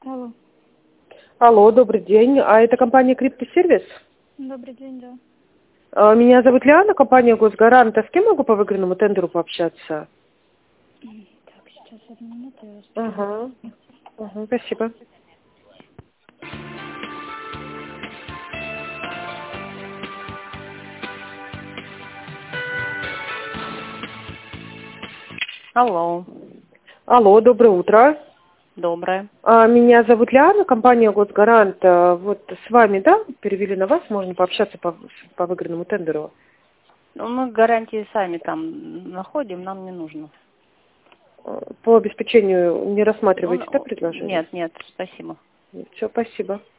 Алло. Алло, добрый день. А это компания Криптосервис? Добрый день, да. Меня зовут Лиана, компания Госгарант. А с кем могу по выигранному тендеру пообщаться? Так, сейчас одну минуту, я вас Ага. Спасибо. Алло, Алло, доброе утро. доброе. Меня зовут Лиана, компания Госгарант. Вот с вами, да, перевели на вас, можно пообщаться по выигранному тендеру. Ну, мы гарантии сами там находим, нам не нужно. По обеспечению не рассматриваете, да, предложение? Нет, спасибо. Все, спасибо.